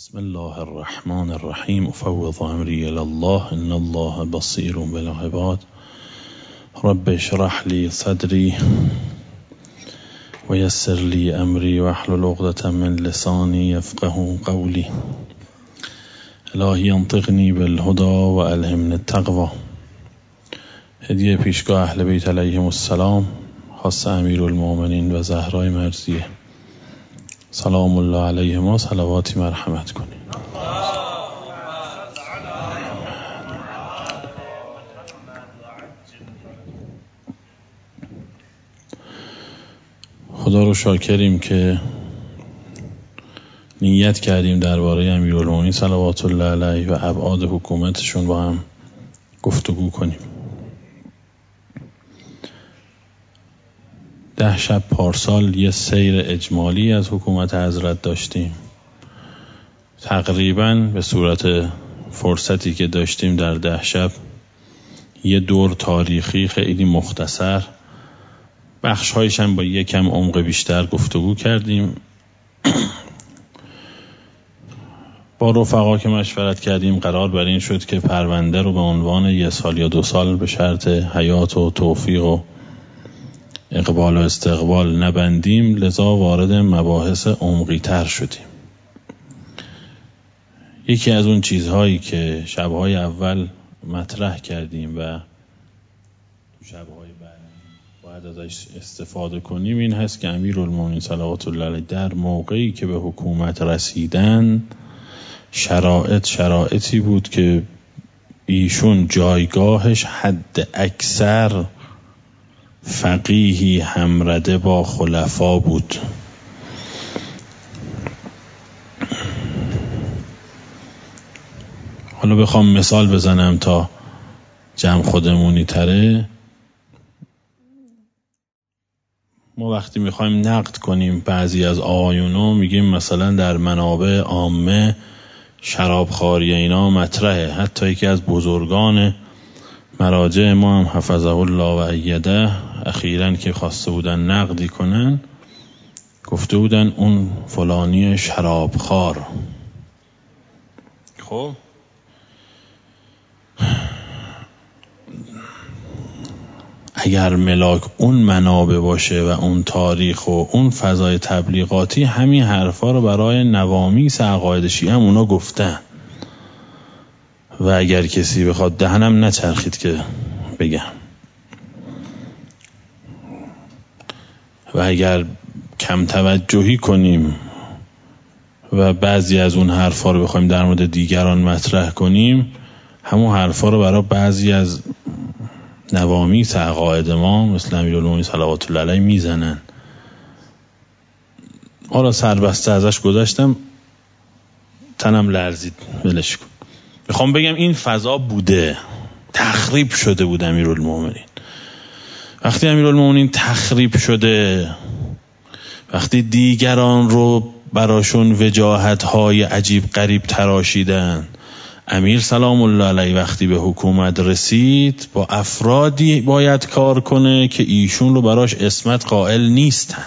بسم الله الرحمن الرحیم افوض امری الی الله ان الله بصیر بالعباد رب اشرح لی صدری و یسر لی امری واحلل عقدة من لسانی یفقهوا قولی الهی انطقنی بالهدی و الهمنی التقوی. هدیه پیشگاه اهل بیت علیهم السلام خاص امیرالمؤمنین و زهرای مرضیه سلام الله علیهما، صلواتی مرحمت کنید. خدا رو شاکریم که نیت کردیم درباره امیرالمؤمنین صلوات الله علیه و ابعاد حکومتشون با هم گفتگو کنیم. 10 شب پارسال یه سیر اجمالی از حکومت حضرت داشتیم. تقریباً به صورت فرصتی که داشتیم در 10 شب یه دور تاریخی خیلی مختصر، بخش‌هایش هم با یکم عمق بیشتر گفتگو کردیم. با رفقا که مشورت کردیم قرار بر این شد که پرونده رو به عنوان 1 سال یا 2 سال به شرط حیات و توفیق و اقبال و استقبال نبندیم، لذا وارد مباحث عمقی تر شدیم. یکی از اون چیزهایی که شبهای اول مطرح کردیم و شبهای بعد باید ازش استفاده کنیم این هست که امیرالمؤمنین صلوات الله علیه در موقعی که به حکومت رسیدن شرایطی بود که ایشون جایگاهش حد اکثر فقیهی همرده با خلفا بود. حالا بخوام مثال بزنم تا جمع خودمونی تره. ما وقتی میخوایم نقد کنیم بعضی از آیونو میگیم مثلا در منابع عامه شرابخواری اینا مطرحه. حتی یکی از بزرگان مراجع ما هم حفظه الله و ایده اخیراً که خواسته بودن نقدی کنن گفته بودن اون فلانی شرابخوار. خب اگر ملاک اون منابع باشه و اون تاریخ و اون فضای تبلیغاتی، همین حرفا رو برای نوامیس عقاید شیعه هم اونا گفتن و اگر کسی بخواد دهنم نچرخید که بگم و اگر کم توجهی کنیم و بعضی از اون حرفا رو بخوایم در مورد دیگران مطرح کنیم، همون حرفا رو برای بعضی از نوامیس عقاید ما مثل امیرالمؤمنین صلوات الله علیه میزنن. حالا سربسته ازش گذاشتم، تنم لرزید، ولش کن. میخوام بگم این فضا بوده، تخریب شده بود امیرالمؤمنین. وقتی امیرالمؤمنین تخریب شده، وقتی دیگران رو براشون وجاهت‌های عجیب غریب تراشیدن، امیر سلام الله علیه وقتی به حکومت رسید با افرادی باید کار کنه که ایشون رو براش عصمت قائل نیستن.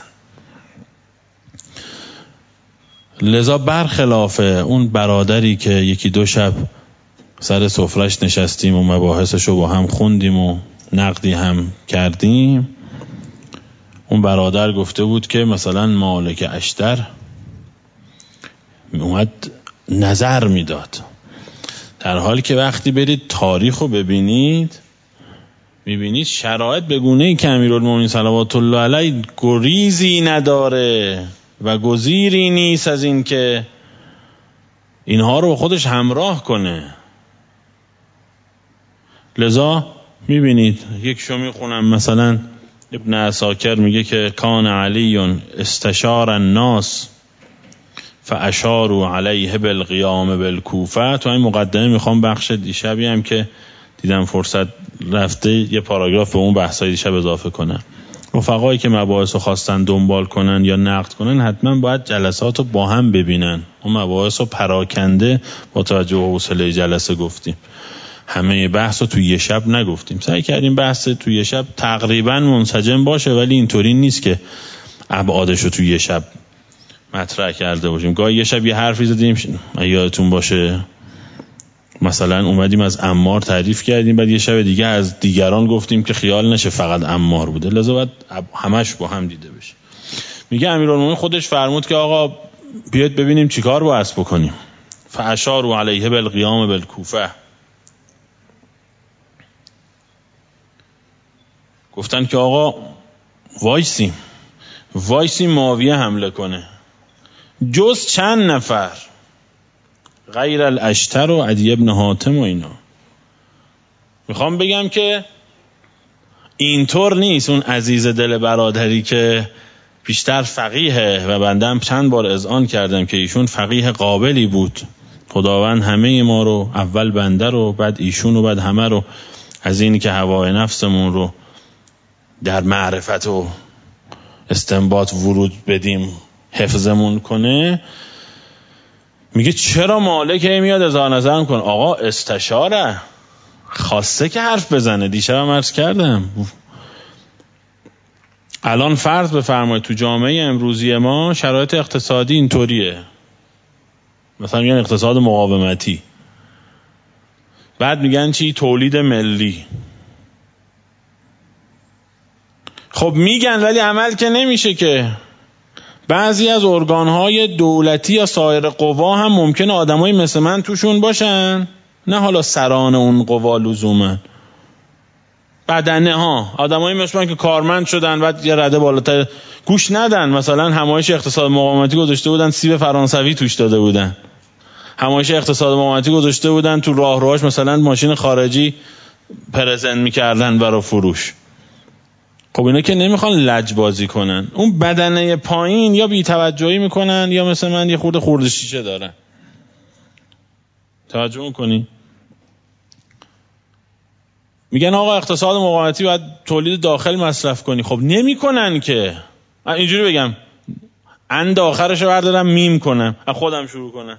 لذا برخلاف اون برادری که 1-2 شب سر سفرش نشستیم و مباحثش رو با هم خوندیم و نقدی هم کردیم، اون برادر گفته بود که مثلا مالک اشتر اومد نظر میداد، در حالی که وقتی برید تاریخ رو ببینید میبینید شرایط به گونه‌ای که امیرالمؤمنین صلوات الله علیه گریزی نداره و گزیری نیست از این که اینها رو با خودش همراه کنه. لذا میبینید یک شو میخونم مثلا ابن عساکر میگه که کان علی استشار الناس فاشاروا علیه بالقیام بالکوفه. تو این مقدمه میخوام بخش دیشبی هم که دیدم فرصت رفته یه پاراگراف به اون بحثای دیشب اضافه کنم. رفقایی که مباحث رو خواستن دنبال کنن یا نقد کنن حتما باید جلسات رو با هم ببینن. اون مباحث رو پراکنده با توجه به حوصله جلسه گفتیم، همه بحث رو توی یه شب نگفتیم. سعی کردیم بحث توی یه شب تقریبا منسجم باشه، ولی اینطوری نیست که ابعادش رو توی یه شب مطرح کرده باشیم. گاهی یه شب یه حرفی زدیم، یادتون باشه مثلا اومدیم از عمار تعریف کردیم، بعد یه شب دیگه از دیگران گفتیم که خیال نشه فقط عمار بوده، لذا باید همش با هم دیده بشه. میگه امیرالمومنین خودش فرمود که آقا بیاید ببینیم چیکار باید بکنیم. فاشاروا علیه بالقیام بالکوفه، گفتن که آقا وایسی معاویه حمله کنه، جز چند نفر غیر الاشتر و عدی ابن حاتم و اینا. میخوام بگم که اینطور نیست اون عزیز دل برادری که بیشتر فقیهه و بندم چند بار اذعان کردم که ایشون فقیه قابلی بود، خداوند همه ما رو، اول بنده رو، بعد ایشون رو، بعد همه رو از اینی که هوای نفسمون رو در معرفت و استنباط ورود بدیم حفظمون کنه. میگه چرا مالک میاد اظهار نظر کنه؟ آقا استشاره خواسته که حرف بزنه. دیشبم عرض کردم الان فرض بفرمایید تو جامعه امروزی ما شرایط اقتصادی اینطوریه، مثلا میگن اقتصاد مقاومتی، بعد میگن چی؟ تولید ملی. خب میگن ولی عمل که نمیشه که. بعضی از ارگانهای دولتی یا سایر قوا هم ممکنه آدمای مثل من توشون باشن، نه حالا سران اون قوا لزوما، بدنه ها، آدمای مثل من که کارمند شدن بعد یه رده بالاتر گوش ندن. مثلا همایش اقتصاد مقاومتی گذاشته بودن، سیب فرانسوی توش داده بودن. همایش اقتصاد مقاومتی گذاشته بودن، تو راهروهاش مثلا ماشین خارجی پرزنت میکردن برای فروش. خب اینا که نمیخوان لجبازی کنن، اون بدنه پایین یا بی‌توجهی میکنن یا مثل من یه خورده شیشه دارن. توجه میکنی؟ میگن آقا اقتصاد مقاومتی باید تولید داخل مصرف کنی. خب نمیکنن که. اینجوری بگم اند آخرشو بردارم میم کنم، از خودم شروع کنم،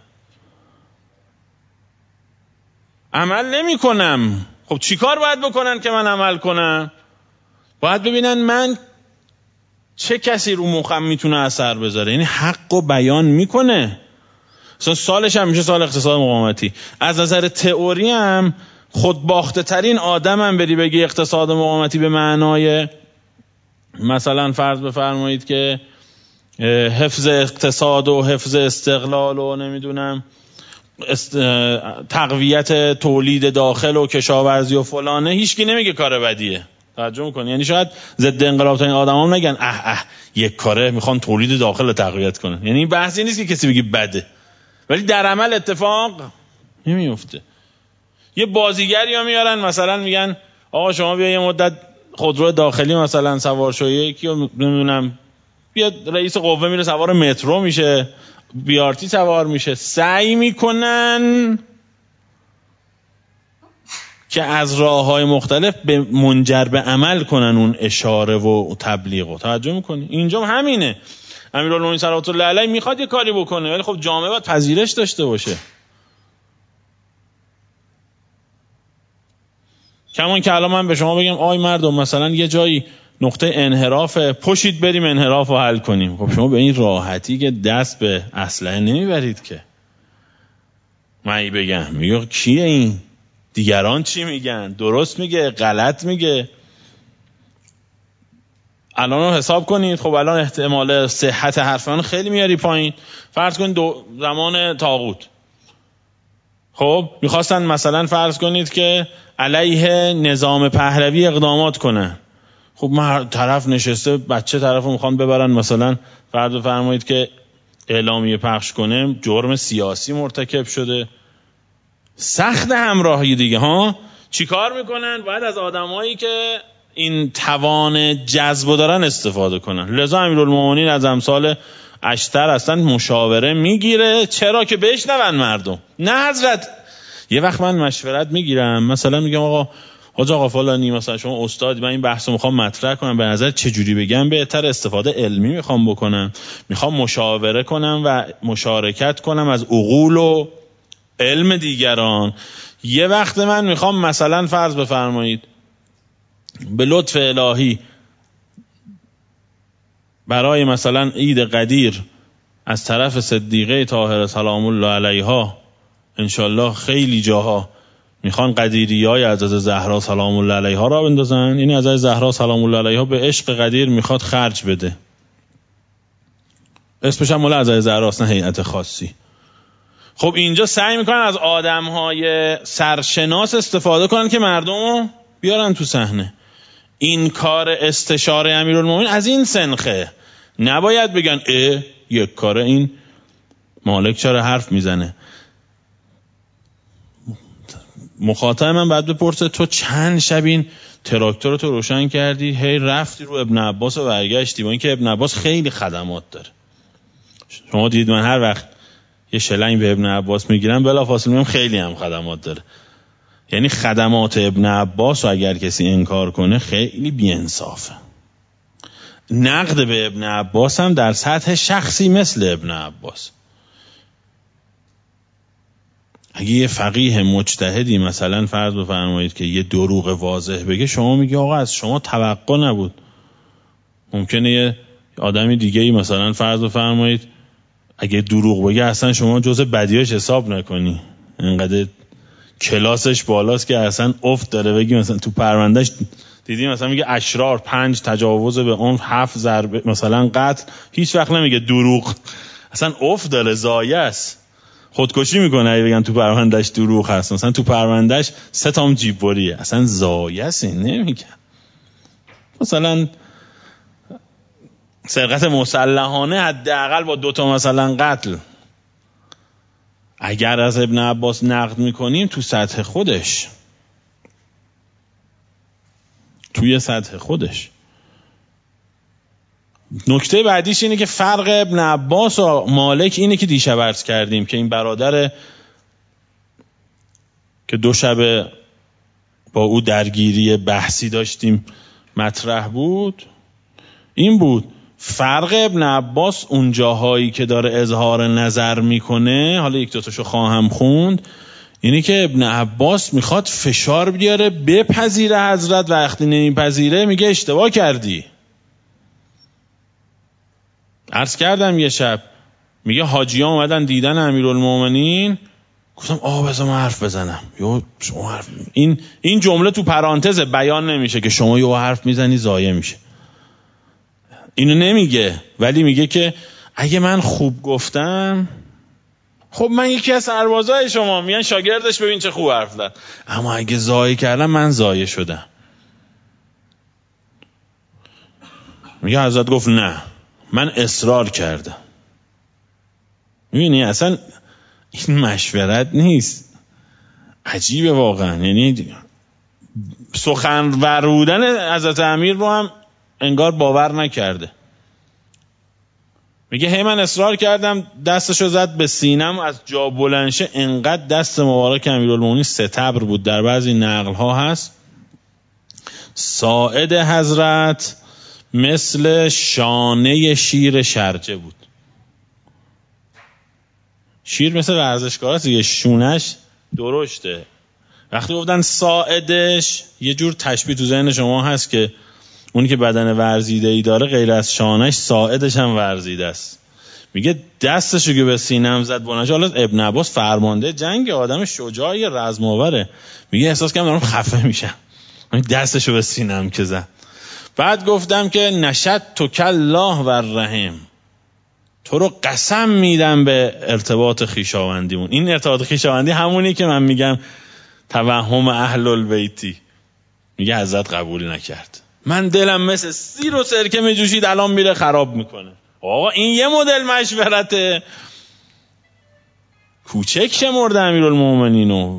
عمل نمی کنم. خب چی کار باید بکنن که من عمل کنم؟ باید ببینن من چه کسی رو مخم میتونه اثر بذاره، یعنی حق و بیان میکنه. سالش هم میشه سال اقتصاد مقاومتی. از نظر تئوری هم خودباخته ترین آدم هم بری بگی اقتصاد مقاومتی به معنای مثلا فرض بفرمایید که حفظ اقتصاد و حفظ استقلال و نمیدونم تقویت تولید داخل و کشاورزی و فلانه، هیچکی نمیگه کار بدیه. توجه میکنی؟ یعنی شاید ضد انقلاب ترین آدما نگن یک کاره میخوان تولید داخل رو تقویت کنن، یعنی این بحثی نیست که کسی بگه بده، ولی در عمل اتفاق نمیفته. یه بازیگری ها میارن مثلا میگن آقا شما بیا یه مدت خودرو داخلی مثلا سوار شو، یکی رو نمیدونم بیاد رئیس قوه میره سوار مترو میشه، بیارتی سوار میشه. سعی میکنن که از راه‌های مختلف به منجر به عمل کنن اون اشاره و تبلیغ. توجه میکنی؟ اینجا همینه. امیرالمومنین صلوات الله علیه میخواد یه کاری بکنه، ولی خب جامعه باید پذیرش داشته باشه. کمان که الان من به شما بگم آی مردم مثلا یه جایی نقطه انحراف، پشید بریم انحراف رو حل کنیم. خب شما به این راحتی که دست به اسلحه نمیبرید که. من بگم میگه کیه این؟ دیگران چی میگن؟ درست میگه؟ غلط میگه؟ الان رو حساب کنید. خب الان احتمال صحت حرف من خیلی میاری پایین. فرض کنید زمان طاغوت خب میخواستن مثلا فرض کنید که علیه نظام پهلوی اقدامات کنن. خب طرف نشسته، بچه طرفو میخوان ببرن مثلا فرض بفرمایید که اعلامیه پخش کنه، جرم سیاسی مرتکب شده، سخت همراهی دیگه ها. چی کار میکنن؟ باید از آدمایی که این توان جذب دارن استفاده کنن. لذا امیرالمومنین از امثال اشتر اصلا مشاوره میگیره. چرا؟ که بشنون مردم. نه حضرت یه وقت من مشورت میگیرم، مثلا میگم آقا حاج آقا فلانی، مثلا شما استاد، من این بحثو میخوام مطرح کنم، به نظر چجوری بگم بهتر؟ استفاده علمی میخوام بکنم، میخوام مشاوره کنم و مشارکت کنم از عقول و علم دیگران. یه وقت من میخوام مثلا فرض بفرمایید به لطف الهی برای مثلا عید قدیر از طرف صدیقه طاهره سلام الله علیها انشالله خیلی جاها میخوان قدیریای حضرت زهرا سلام الله علیها را بندازن. این حضرت زهرا سلام الله علیها به عشق قدیر میخواد خرج بده. اسمش هم مال حضرت زهرا است، نه هیئت خاصی. خب اینجا سعی میکنن از آدمهای سرشناس استفاده کنن که مردم رو بیارن تو صحنه. این کار استشاره امیرالمومنین از این سنخه. نباید بگن یک کار این مالک چرا حرف میزنه. مخاطب من بعد بپرسه تو چند شب این تراکتور تو روشن کردی هی رفتی رو ابن عباس و برگشتی، با اینکه ابن عباس خیلی خدمات داره. شما دید من هر وقت یه شلنگ به ابن عباس میگیرم بلافاصله میگم خیلی هم خدمات داره. یعنی خدمات ابن عباس رو اگر کسی انکار کنه خیلی بی‌انصافه. نقد به ابن عباس هم در سطح شخصی مثل ابن عباس. اگه یه فقیه مجتهدی مثلا فرض بفرمایید که یه دروغ واضح بگه، شما میگی آقا از شما توقع نبود. ممکنه یه آدمی دیگه ای مثلا فرض بفرمایید اگه دروغ بگه اصلا شما جزء بدیاش حساب نکنی، انقدر کلاسش بالاست که اصلا افت داره بگی. مثلا تو پروندهش دیدی مثلا میگه اشرار 5 تجاوز به عنف 7 ضربه مثلا قتل، هیچ وقت نمیگه دروغ. اصلا افت داره، زایه است، خودکشی میکنه اگه بگن تو پروندهش دروغ هست. مثلا تو پروندهش 3 تام جیب بریه، اصلا زایه است، نمیگن. مثلا سرقت مسلحانه حداقل با 2 تا مثلا قتل. اگر از ابن عباس نقد میکنیم تو سطح خودش، توی سطح خودش. نکته بعدیش اینه که فرق ابن عباس و مالک اینه که دیشب عرض کردیم که این برادر که 2 شب با او درگیری بحثی داشتیم مطرح بود، این بود فرق ابن عباس اون جاهایی که داره اظهار نظر میکنه، حالا 1-2 تاشو خواهم خوند، اینی که ابن عباس میخواد فشار بیاره بپذیره حضرت، وقتی نمیپذیره میگه اشتباه کردی. عرض کردم یه شب میگه حاجیان اومدن دیدن امیرالمومنین، گفتم بذار من حرف بزنم. یا شما حرف این جمله تو پرانتز بیان نمیشه که شما یه حرف میزنی ضایع میشه. اینو نمیگه، ولی میگه که اگه من خوب گفتم، خب من یکی از سربازای شما، میان شاگردش ببین چه خوب حرف زد، اما اگه ضایع کردم من ضایع شدم. میگه حضرت گفت نه من اصرار کردم. میبینی اصلا این مشورت نیست. عجیبه واقعا. یعنی سخن ورودن حضرت امیر رو هم انگار باور نکرده. میگه هی من اصرار کردم، دستشو زد به سینم، از جا بلنشه انقدر دست مبارک امیرالمومنین ستبر بود. در بعضی نقل ها هست ساعد حضرت مثل شانه شیر شرجه بود. شیر مثل ورزشکار است، یه شونش درشته. وقتی گفتن ساعدش، یه جور تشبیه تو ذهن شما هست که اونی که بدن ورزیده‌ای داره غیر از شانش ساعدش هم ورزیده است. میگه دستشو که به سینم زد بلنش. حالا ابن عباس فرمانده جنگ، آدم شجاعی رزم‌آوره، میگه احساس کردم دارم خفه میشم، دستشو به سینم که زد. بعد گفتم که نشد تو کالله و الرحیم، تو رو قسم میدم به ارتباط خویشاوندیمون. این ارتباط خویشاوندی همونی که من میگم توهم اهل البیتی. میگه حضرت قبول نکرد. من دلم مثل سیر و سرکه میجوشید، الان میره خراب میکنه. آقا این یه مدل مشورته. کوچک شمرده امیرالمومنینو،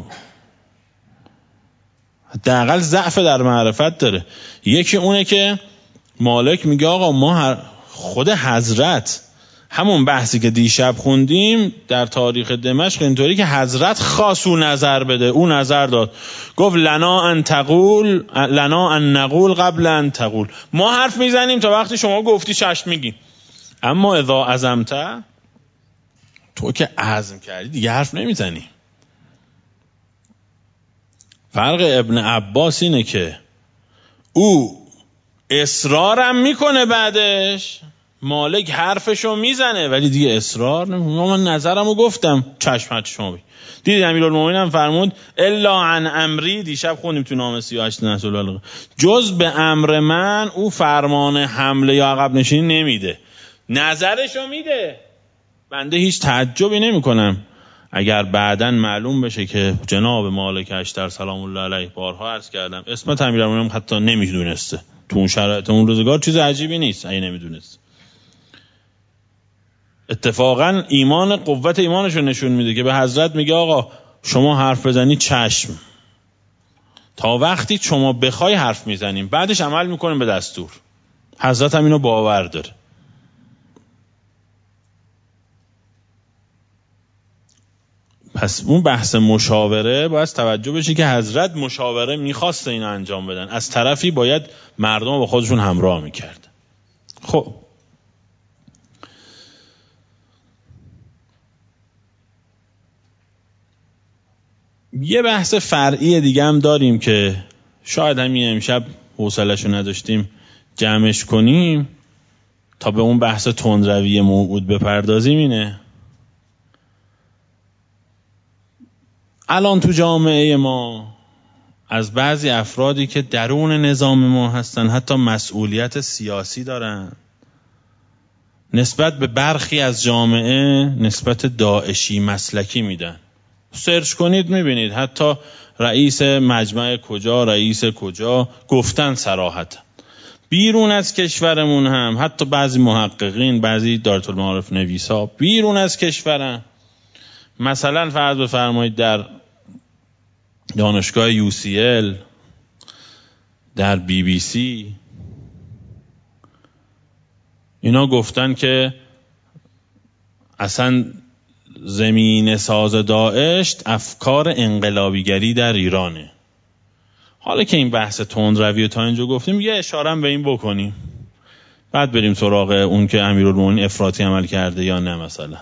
حداقل ضعف در معرفت داره. یکی اونه که مالک میگه آقا ما خود حضرت، همون بحثی که دیشب خوندیم در تاریخ دمشق، اینطوری که حضرت خواست او نظر بده، او نظر داد، گفت لنا ان نقول قبل ان تقول، ما حرف میزنیم تا وقتی شما گفتی چشم میگیم، اما اذا عزمت، تو که عزم کردی دیگه حرف نمیزنی. فرق ابن عباس اینه که او اصرارم میکنه بعدش، مالک حرفشو میزنه ولی دیگه اصرار نمیکنه. من نظرمو گفتم، چشمت شما بی. دیدید امیرالمومنین هم فرمود الا عن امری، دیشب خوندیم تو نامه 38 نهج البلاغه، جز به امر من او فرمان حمله یا عقب نشینی نمیده، نظرشو میده. بنده هیچ تعجبی نمیکنم اگر بعداً معلوم بشه که جناب مالک اشتر سلام الله علیه، بارها عرض کردم اسمت امیرالمومنین حتی نمیدونسته، تو اون شرایط اون روزگار چیز عجیبی نیست اگه نمیدونست. اتفاقاً ایمان، قوت ایمانشو نشون میده که به حضرت میگه آقا شما حرف بزنی چشم، تا وقتی شما بخوای حرف میزنیم، بعدش عمل میکنیم به دستور. حضرت هم اینو باور داره. پس اون بحث مشاوره باید توجه بشه که حضرت مشاوره میخواست اینو انجام بدن، از طرفی باید مردم با خودشون همراه میکرد. خب یه بحث فرعی دیگه هم داریم که شاید همین امشب حوصله‌شو نداشتیم جمعش کنیم تا به اون بحث تندروی موعود بپردازیم. اینه الان تو جامعه ما از بعضی افرادی که درون نظام ما هستن، حتی مسئولیت سیاسی دارن، نسبت به برخی از جامعه نسبت داعشی مسلکی میدن. سرچ کنید میبینید حتی رئیس مجمع کجا، رئیس کجا گفتن صراحتا. بیرون از کشورمون هم حتی بعضی محققین، بعضی دارالمعارف نویسا بیرون از کشورن. مثلا فرض بفرمایید در دانشگاه UCL، در BBC، اینا گفتن که اصلا زمین ساز داعش افکار انقلابیگری در ایرانه. حالا که این بحث تندروی رو تا اینجا گفتیم، یه اشاره هم به این بکنیم، بعد بریم سراغ اون که امیرالمومنین افراطی عمل کرده یا نه. مثلا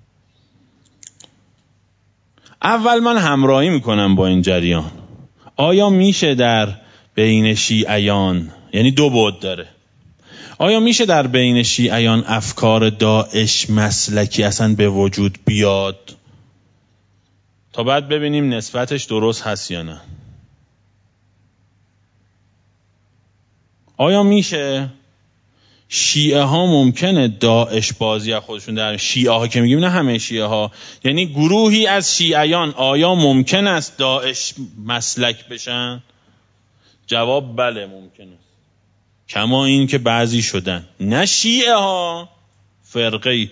اول من همراهی میکنم با این جریان. آیا میشه در بین شیعیان، یعنی دو بعد داره، آیا میشه در بین شیعیان افکار داعش مسلکی اصلا به وجود بیاد تا بعد ببینیم نسبتش درست هست یا نه؟ آیا میشه شیعه ها ممکنه داعش بازی از خودشون در شیعه ها که میگیم، نه همه شیعه ها، یعنی گروهی از شیعیان، آیا ممکن است داعش مسلک بشن؟ جواب بله ممکن است، کما این که بعضی شدن. نه شیعه ها، فرقه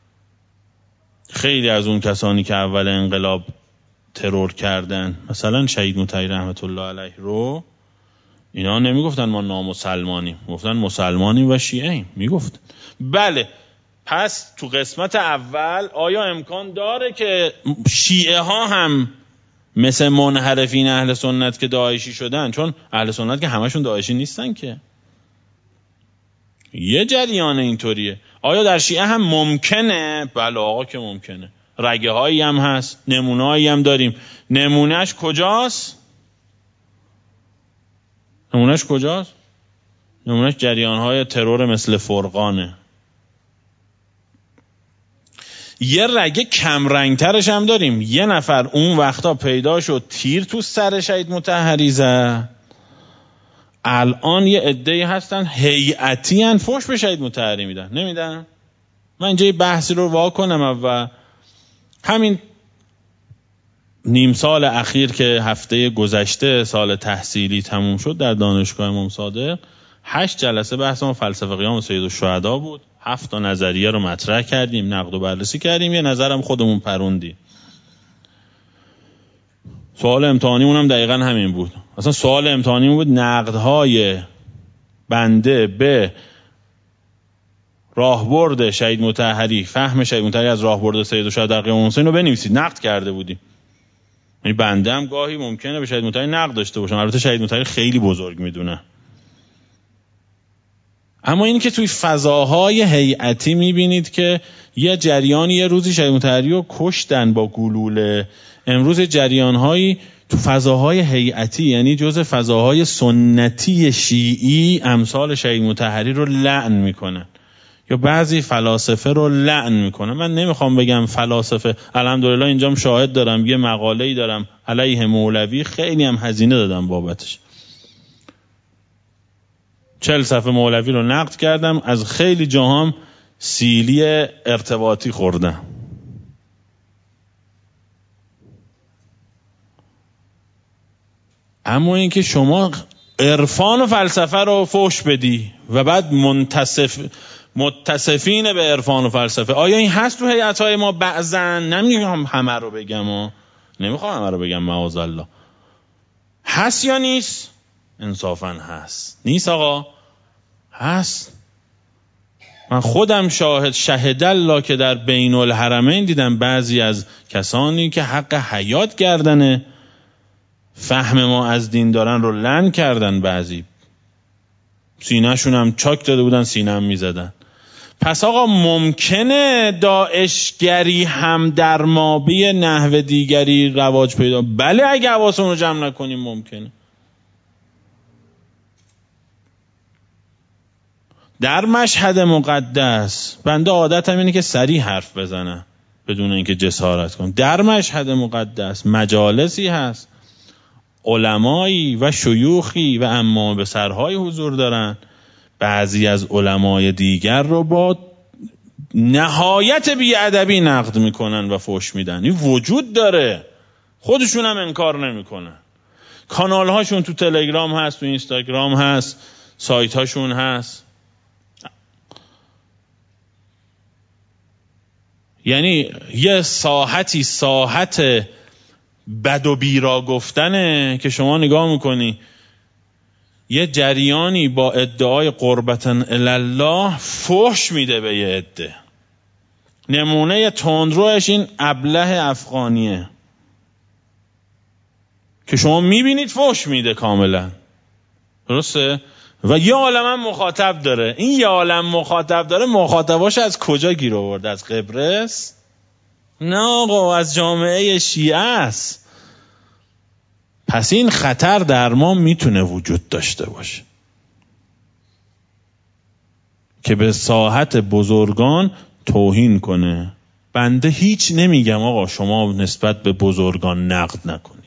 خیلی از اون کسانی که اول انقلاب ترور کردن، مثلا شهید مطهری رحمت الله علیه رو، اینا نمیگفتن ما نامسلمانیم، گفتن مسلمانیم و شیعهیم. میگفت بله. پس تو قسمت اول آیا امکان داره که شیعه ها هم مثل منحرفین اهل سنت که داعشی شدن؟ چون اهل سنت که همشون داعشی نیستن که، یه جریان اینطوریه. آیا در شیعه هم ممکنه؟ بله آقا که ممکنه. رگه هایی هم هست، نمونه هایی هم داریم. نمونهش کجاست؟ نمونهش جریان های ترور مثل فرقانه. یه رگه کم رنگ ترش هم داریم. یه نفر اون وقتا پیدا شد تیر تو سر شهید مطهری زد، الان یه عده‌ای هستن هیئتی ان فوش به شهید مطهری میدن. نمیدن؟ من اینجا یه بحثی رو وا کنم. و همین نیم سال اخیر که هفته گذشته سال تحصیلی تموم شد در دانشگاه امام صادق، 8 جلسه بحث ما فلسفه قیام سید الشهدا بود. 7 تا نظریه رو مطرح کردیم، نقد و بررسی کردیم، یه نظرم خودمون پروندیم. سوال امتحانیمون هم دقیقاً همین بود. اصلا سوال امتحانیمون بود نقدهای بنده به راهبرد شهید مطهری، فهم شهید مطهری از راهبرد سید الشهدا در قیام حسین رو بنویسید. نقد کرده بودیم. یعنی بنده هم گاهی ممکنه به شهید مطهری نقد داشته باشم، البته شهید مطهری خیلی بزرگ میدونه. اما این که توی فضاهای هیئتی میبینید که یه جریانی یه روزی شهید مطهری رو کشتن با گلوله، امروز جریانهایی تو فضاهای هیئتی، یعنی جزء فضاهای سنتی شیعی، امثال شهید مطهری رو لعن میکنن. یا بعضی فلاسفه رو لعن میکنه. من نمیخوام بگم فلاسفه، الحمدلله اینجام شاهد دارم، یه مقاله‌ای دارم علیه مولوی، خیلی هم هزینه دادم بابتش. 40 صفحه مولوی رو نقد کردم، از خیلی جاهام سیلی ارتباطی خوردم. اما اینکه شما عرفان و فلسفه رو فحش بدی و بعد متصفین به عرفان و فلسفه، آیا این هست تو هیئت‌های ما بعضا؟ نمیگم همه رو بگم، نمیخوام همه رو بگم معاذالله، هست یا نیست؟ انصافاً هست. نیست آقا؟ هست. من خودم شهد الله که در بین الحرمین دیدم بعضی از کسانی که حق حیات گردنه فهم ما از دین دارن رو لعن کردن، بعضی سینه‌شون هم چاک داده بودن، سینه هم میزدن. پس آقا ممکنه داعشگری هم در ما به نحو دیگری رواج پیدا؟ بله، اگه حواسمون رو جمع نکنیم ممکنه. در مشهد مقدس، بنده عادتم اینه که سریع حرف بزنم بدون اینکه جسارت کنم، در مشهد مقدس مجالسی هست، علمایی و شیوخی و امام به سرهای حضور دارن، بعضی از علمای دیگر رو با نهایت بی‌ادبی نقد میکنن و فحش میدن. این وجود داره، خودشون هم انکار نمیکنن. کانال هاشون تو تلگرام هست، تو اینستاگرام هست، سایت هاشون هست. یعنی یه ساحت بد و بیرا گفتنه که شما نگاه میکنی یه جریانی با ادعای قربتن الله فحش میده به یه عده. نمونه تندروش این ابله افغانیه که شما میبینید فحش میده کاملا، درسته؟ و یه عالم مخاطب داره. این یه عالم مخاطب داره، مخاطباش از کجا گیر آورده؟ از قبرس؟ نه آقا، از جامعه شیعه است. پس این خطر در ما میتونه وجود داشته باشه که به ساحت بزرگان توهین کنه. بنده هیچ نمیگم آقا شما نسبت به بزرگان نقد نکنید.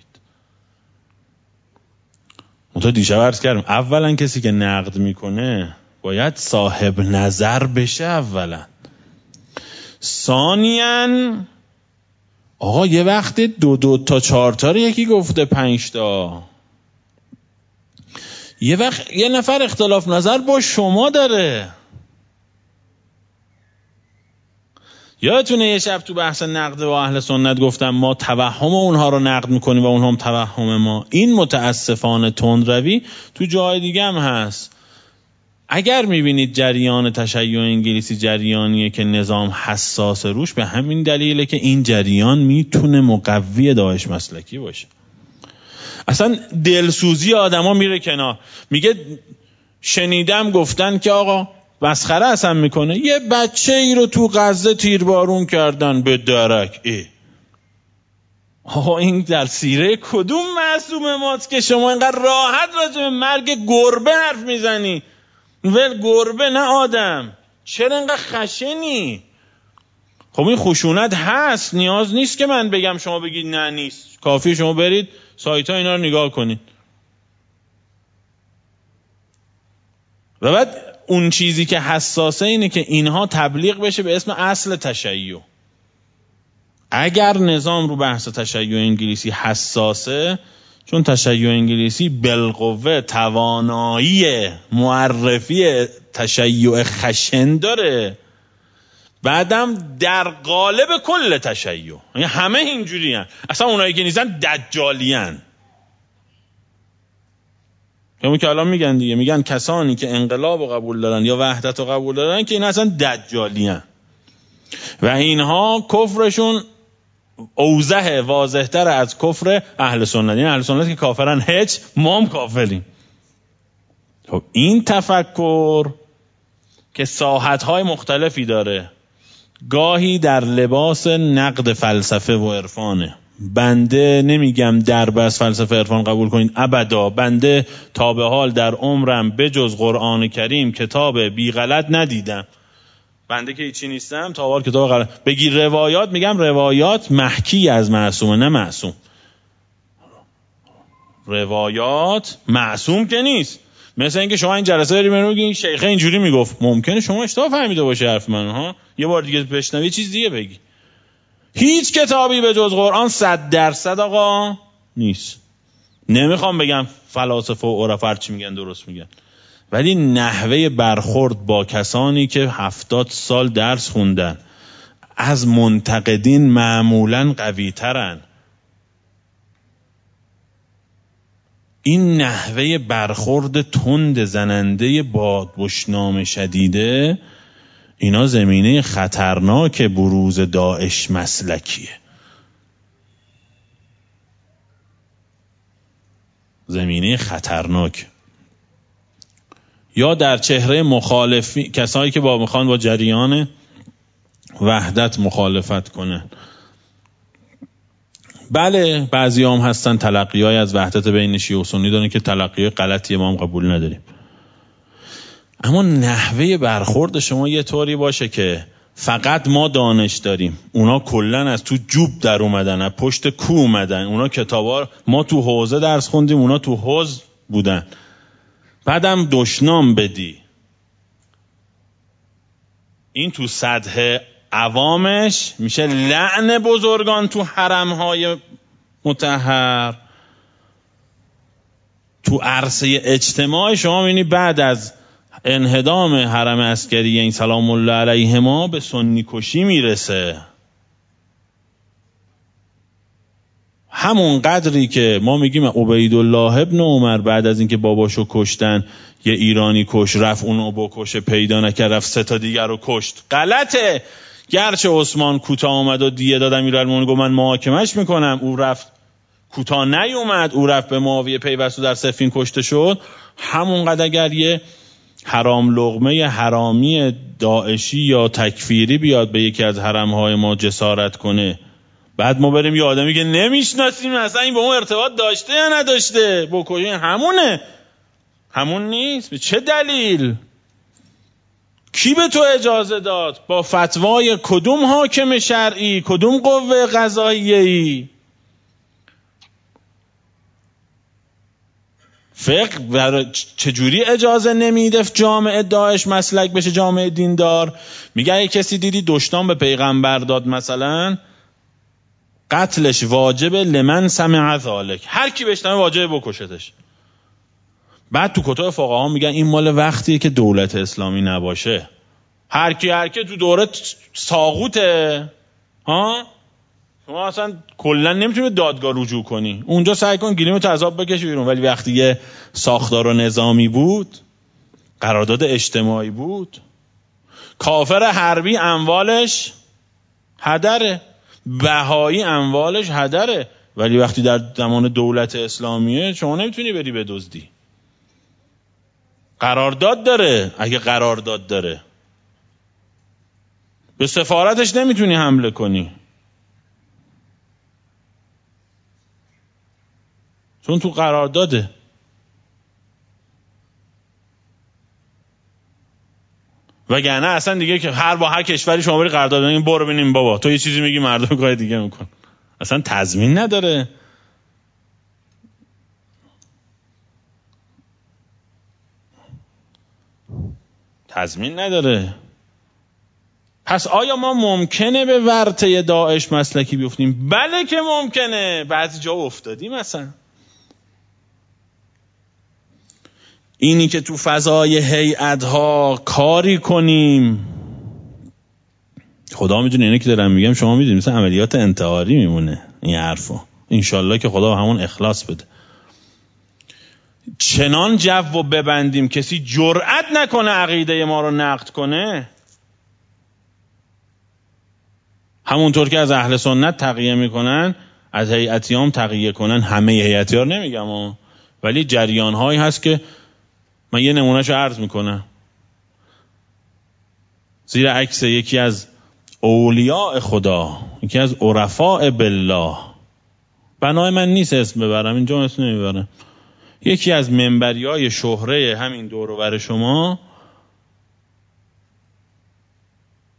منتها دیشب عرض کردم اولا کسی که نقد میکنه باید صاحب نظر بشه اولا. ثانیاً آقا یه وقت 2 تا 4 تا رو یکی گفته 5 تا، یه وقت یه نفر اختلاف نظر با شما داره. یادتونه یه شب تو بحث نقد با اهل سنت گفتم ما توهم اونها رو نقد میکنیم و اونها هم توهم ما. این متاسفانه تندروی تو جای دیگه هم هست. اگر میبینید جریان تشیع انگلیسی جریانیه که نظام حساس روش، به همین دلیله که این جریان میتونه مقوی داعش مسلکی باشه. اصلا دلسوزی آدما میره کنار، میگه شنیدم گفتن که آقا مسخره اصلا میکنه، یه بچه ای رو تو غزه تیربارون کردن به درک. آقا این در سیره کدوم معصوم ماست که شما اینقدر راحت راجع به مرگ گربه حرف میزنی؟ ول گربه نه آدم، چرا اینقدر خشنی؟ خب این خشونت هست، نیاز نیست که من بگم شما بگید نه نیست. کافی شما برید سایت ها اینا رو نگاه کنید. و بعد اون چیزی که حساسه اینه که اینها تبلیغ بشه به اسم اصل تشیع. اگر نظام رو بحث تشیع انگلیسی حساسه، چون تشیع انگلیسی بالقوه توانایی معرفی تشیع خشن داره، بعدم در قالب کل تشیع، یعنی همه اینجوری هن. اصلا اونایی که نیستن دجالی هن. همون که الان میگن دیگه، میگن کسانی که انقلاب رو قبول دارن یا وحدت رو قبول دارن که این اصلا دجالی هن و اینها کفرشون اوضح واضح‌تر از کفر اهل سنت. یعنی اهل سنت که کافرن هیچ، ما هم کافریم. خب این تفکر که ساحت‌های مختلفی داره، گاهی در لباس نقد فلسفه و عرفانه. بنده نمیگم درب از فلسفه عرفان قبول کنید، ابدا. بنده تا به حال در عمرم بجز قرآن کریم کتاب بی غلط ندیدم. بنده که هیچی نیستم تا آوار کتاب قرار بگی روایات، میگم روایات محکی از معصومه، نه معصوم. روایات معصوم که نیست. مثل اینکه شما این جلسه داری منو میگی شیخه اینجوری میگفت، ممکنه شما اشتباه فهمیده باشه حرف منو، ها یه بار دیگه بشنوی چیز دیگه بگی. هیچ کتابی به جز قرآن 100% آقا نیست. نمیخوام بگم فلاسفه و عرفا چی میگن درست میگن، ولی نحوه برخورد با کسانی که 70 سال درس خوندن از منتقدین معمولاً قوی ترن. این نحوه برخورد تند زننده با دشنام شدیده، اینا زمینه خطرناک بروز داعش مسلکیه. زمینه خطرناک. یا در چهره مخالفی، کسایی که میخوان با جریان وحدت مخالفت کنن. بله بعضی هم هستن تلقی‌های از وحدت بین شیعه و سنی دارن که تلقی‌های غلطی ما هم قبول نداریم، اما نحوه برخورد شما یه طوری باشه که فقط ما دانش داریم، اونا کلن از تو جوب در اومدن، از پشت کو اومدن، اونا کتابا، ما تو حوزه درس خوندیم اونا تو حوز بودن، بعدم دشنام بدی. این تو سطح عوامش میشه لعن بزرگان تو حرمهای مطهر. تو عرصه اجتماع شما میبینی بعد از انهدام حرم عسکری این سلام الله علیهما به سنی کشی میرسه. همون قدری که ما میگیم عبیدالله ابن عمر بعد از اینکه باباشو کشتن یه ایرانی کش، رفت اونو بکشه، پیدا نکرد، رفت 3 تا دیگر رو کشت. غلطه. گرچه عثمان کوتاه اومد و دیه داد، امیرالمومنین گفت من محاکمش میکنم، او رفت کوتاه نیومد، او رفت به معاویه پیوست و در صفین کشته شد. همونقدر اگر یه حرام لقمه حرامی داعشی یا تکفیری بیاد به یکی از حرمهای ما جسارت کنه، بعد ما بریم یه آدمی که نمیشناسیم اصلا این با اون ارتباط داشته یا نداشته بکشیم، همونه؟ همون نیست. به چه دلیل؟ کی به تو اجازه داد؟ با فتوای کدوم حاکم شرعی؟ کدوم قوه قضاییه‌ای؟ فقه برای چجوری اجازه نمیده جامعه داعش مسلک بشه جامعه دیندار؟ میگه اگه کسی دیدی دشنام به پیغمبر داد مثلا، قتلش واجبه لمن سمع ذالک، هر کی بشنوه واجبه بکشتش. بعد تو کتاب فقها میگن این مال وقتیه که دولت اسلامی نباشه، هر کی تو دوره طاغوته. ها شما اصلا کلا نمیتونی به دادگاه رجوع کنی، اونجا سعی کن گلیم تضاد بکشی بیرون. ولی وقتی یه ساختار و نظامی بود، قرارداد اجتماعی بود، کافر حربی اموالش هدره، بهایی اموالش هدره، ولی وقتی در زمان دولت اسلامیه شما نمیتونی بری بدزدی. قرارداد داره. اگه قرارداد داره به سفارتش نمیتونی حمله کنی، چون تو قرارداده. وگرنه اصلا دیگه که با هر کشوری شما بری قرارداد این برو ببینیم بابا تو یه چیزی میگی مردم کار دیگه میکن، اصلا تضمین نداره. تضمین نداره. پس آیا ما ممکنه به ورطه داعش مسلکی بیفتیم؟ بله که ممکنه، بعضی جا افتادیم. مثلا اینی که تو فضای هیئت‌ها کاری کنیم، خدا میدونه اینه که دارم میگم شما میدونید مثلا عملیات انتحاری میمونه این حرفا. انشالله که خدا همون اخلاص بده. چنان جو ببندیم کسی جرأت نکنه عقیده ما رو نقد کنه، همونطور که از اهل سنت تقیه میکنن از هیئتیام تقیه کنن. همه هیئتیار نمیگم ولی جریان هایی هست که من یه نمونهشو عرض میکنم. زیر عکس یکی از اولیاء خدا، یکی از عرفاء بالله، بنای من نیست اسم ببرم اینجا، اسم نمیبرم، یکی از منبریای شهره همین دور و بر شما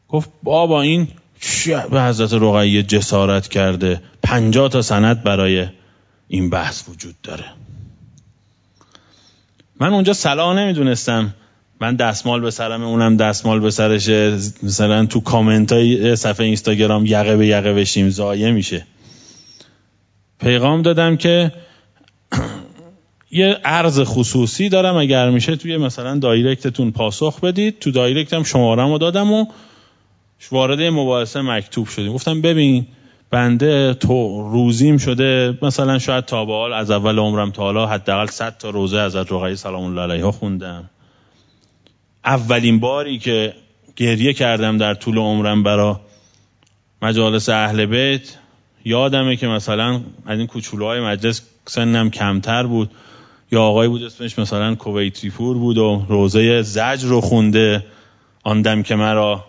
گفت بابا این به حضرت رقیه جسارت کرده، 50 تا سند برای این بحث وجود داره. من اونجا صلاح نمیدونستم، من دستمال به سرم اونم دستمال به سرشه، مثلا تو کامنت های صفحه اینستاگرام یقه به یقه بشیم ضایع میشه. پیغام دادم که یه عرض خصوصی دارم، اگر میشه توی مثلا دایرکتتون پاسخ بدید. تو دایرکتم شماره‌مو دادم و وارد مباحثه مکتوب شدیم. گفتم ببین بنده تو روزیم شده مثلا شاید تا به حال از اول عمرم تا حالا حداقل 100 تا روزه حضرت رقیه سلام الله علیها خوندم. اولین باری که گریه کردم در طول عمرم برای مجالس اهل بیت یادمه که مثلا از این کوچولوهای مجلس سنم کمتر بود، یا آقایی بود اسمش مثلا کویتی پور بود و روزه زجر رو خونده، آن دم که مرا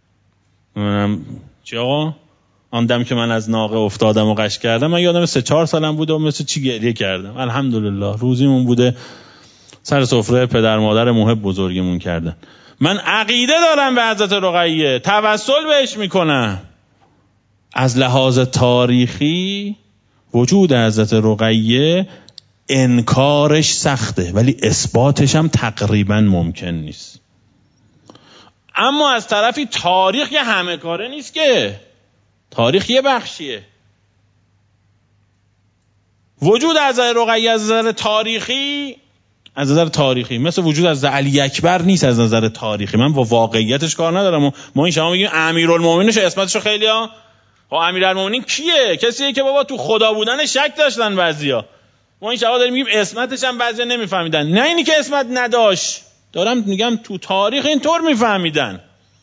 چی آقا؟ آن دم که من از ناقه افتادم و غش کردم. من یادم 3-4 سالم بود و مثل چی گریه کردم. الحمدلله روزیمون بوده، سر سفره پدر مادر محب بزرگمون کردن. من عقیده دارم به حضرت رقیه، توسل بهش میکنم. از لحاظ تاریخی وجود حضرت رقیه انکارش سخته ولی اثباتش هم تقریبا ممکن نیست. اما از طرفی تاریخ یه همه کاره نیست که، تاریخ یه بخشیه. وجود حضرت رقیه از نظر تاریخی، از نظر تاریخی مثل وجود از علی اکبر نیست. از نظر تاریخی من با واقعیتش کار ندارم. ما این شما میگیم امیرالمومنینش اسمتشو خیلیا، امیرالمومنین کیه؟ کسیه که بابا تو خدا بودن شک داشتن بعضیا. ما این شما داریم میگیم اسمتش هم بعضیا نمیفهمیدن. نه اینی که اسمت نداشت، دارم میگم تو تاریخ اینطور میفهمیدن.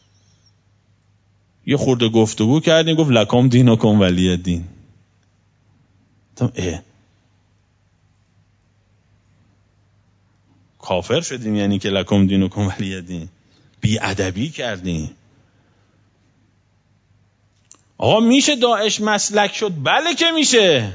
یه خورده گفتگو کردیم، گفت لکم دینکم ولی دین. کافر شدیم یعنی که لکم دینکم ولی دین، بی ادبی کردیم. آقا میشه داعش مسلک شد؟ بله که میشه،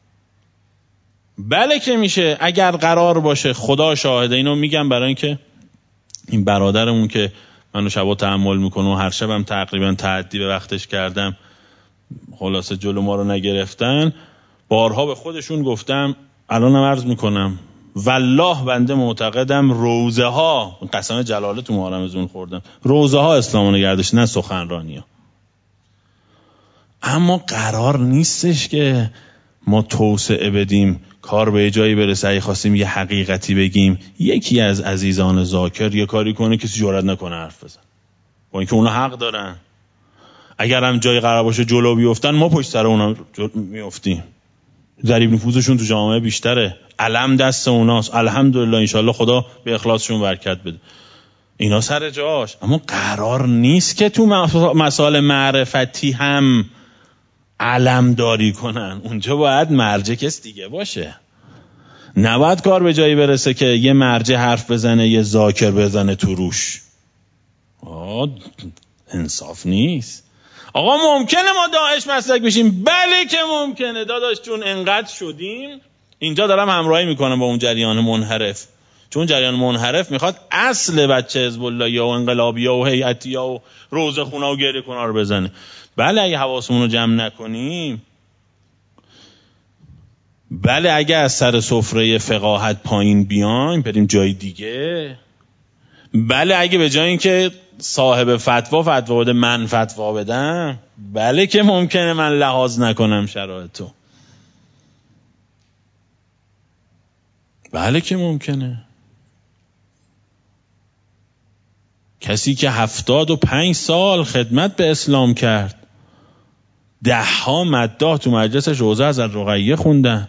بله که میشه. اگر قرار باشه، خدا شاهده اینو میگم برای اینکه این برادرمون که منو شبا تحمل میکنه و هر شبم تقریبا تعدی به وقتش کردم، خلاصه جلو ما رو نگرفتن. بارها به خودشون گفتم، الانم عرض میکنم، والله بنده معتقدم روزه ها، قسم جلاله تو محرم خوردم، روزه ها اسلام نگردش، نه سخنرانی ها. اما قرار نیستش که ما توسعه بدیم، کار به جایی برسه اگه خواستیم یه حقیقتی بگیم یکی از عزیزان ذاکر یه کاری کنه کسی جرئت نکنه حرف بزن، با اینکه اونا حق دارن. اگر هم جایی قرار باشه جلو بیفتن ما پشت سر اونا میافتیم. ضریب نفوذشون تو جامعه بیشتره، علم دست اوناست. الحمدلله انشالله خدا به اخلاصشون برکت بده. اینا سر جاش. اما قرار نیست که تو مسائل معرفتی هم علم داری کنن. اونجا باید مرجع کس دیگه باشه. نباید کار به جایی برسه که یه مرجع حرف بزنه یه ذاکر بزنه تو روش. انصاف نیست. آقا ممکنه ما داعش مسلک بشیم؟ بله که ممکنه داداش جون، انقدر شدیم. اینجا دارم همراهی میکنم با اون جریان منحرف، چون جریان منحرف میخواد اصل بچه حزب الله یا و انقلابیا و هیئتیا و روزه خونا و گریه کنا رو بزنه. بله اگه حواسمون رو جمع نکنیم، بله اگه از سر سفره فقاهت پایین بیایم بریم جای دیگه، بله اگه به جای اینکه صاحب فتوا بده من فتوا بدم، بله که ممکنه من لحاظ نکنم شرایطو، بله که ممکنه. کسی که 75 سال خدمت به اسلام کرد، 10 مداح تو مجلسش روزه از رقیه خوندن،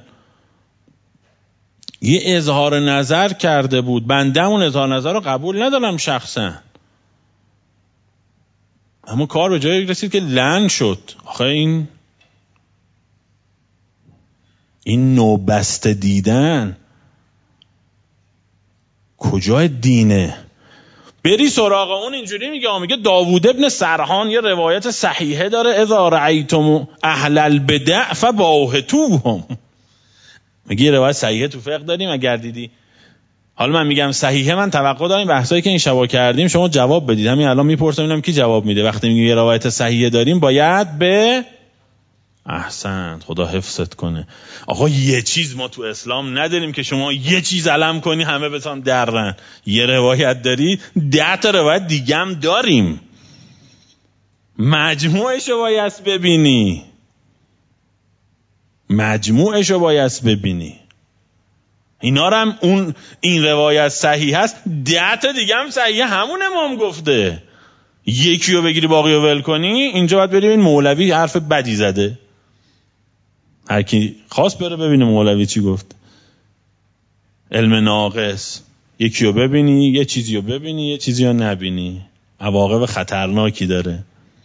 یه اظهار نظر کرده بود، بنده اون اظهار نظر رو قبول ندارم شخصا، اما کار به جایی رسید که لعن شد. آخه این نوبسته دیدن کجای دینه؟ بری سراغ اون اینجوری میگه داوود ابن سرحان یه روایت صحیحه داره، اذا رأیتم اهل البدع فباهتوهم. میگه یه روایت صحیحه تو فقه داریم، اگر دیدی حالا من میگم صحیحه، من توقع دارم بحثایی که این شبا کردیم شما جواب بدید. همین الان میپرسم اینم کی جواب میده. وقتی میگیم یه روایت صحیحه داریم باید به احسنت، خدا حفظت کنه. آقا یه چیز ما تو اسلام نداریم که شما یه چیز علم کنی همه بتام درن. یه روایت داری 10 تا روایت دیگه هم داریم، مجموعشو باید ببینی، مجموعشو باید ببینی. اینا رو هم این روایت صحیح هست، 10 تا دیگه هم صحیح همون امام گفته. یکی رو بگیری باقی رو ول کنی. اینجا باید بریم این مولوی حرف بدی زده. هر کی خواست بره ببینه مولوی چی گفت. علم ناقص، یکی رو ببینی، یه چیزی رو ببینی، یه چیزی رو نبینی، عواقب خطرناکی داره.